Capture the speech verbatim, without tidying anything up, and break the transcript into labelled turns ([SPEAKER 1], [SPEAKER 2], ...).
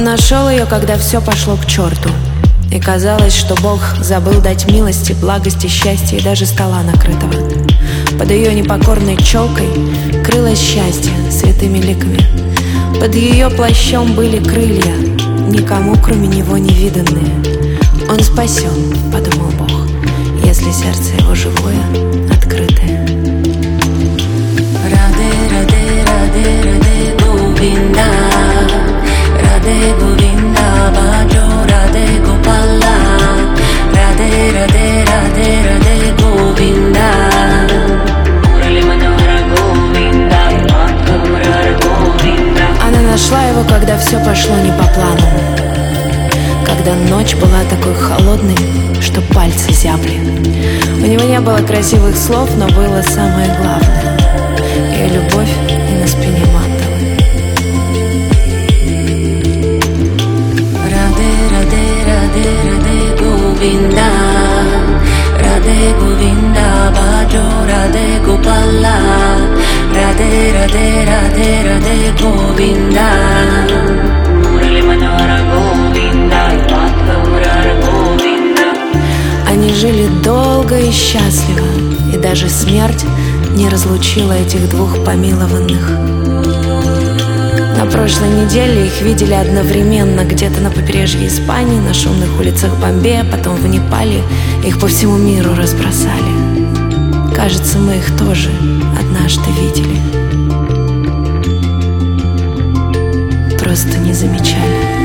[SPEAKER 1] Он нашел ее, когда все пошло к черту, и казалось, что Бог забыл дать милости, благости, счастья и даже стола накрытого. Под ее непокорной челкой крылось счастье святыми ликами. Под ее плащом были крылья, никому кроме него не виданные. Он спасен, подумал Бог, если сердце его живое, открытое.
[SPEAKER 2] Раде, раде, раде, раде, Говинда, раде, Говинда, баджо, раде, Гопала, раде, раде, раде, раде, Говинда, Мурали Манора, Говинда, Мурали Говинда.
[SPEAKER 1] Она нашла его, когда все пошло не по плану, когда ночь была такой холодной, что пальцы зябли. У него не было красивых слов, но было самое главное — ее любовь и на спине мандалы.
[SPEAKER 2] Раде, раде, раде, раде, Говинда, раде, Говинда, баджо, раде, Гопала, раде, раде, раде, раде, Говинда, Мурали Манора, Говинда, Мурали Говинда.
[SPEAKER 1] Они жили долго и счастливо, и даже смерть не разлучила этих двух помилованных. На прошлой неделе их видели одновременно где-то на побережье Испании, на шумных улицах Бомбея, потом в Непале. Их по всему миру разбросали. Кажется, мы их тоже однажды видели, просто не замечали.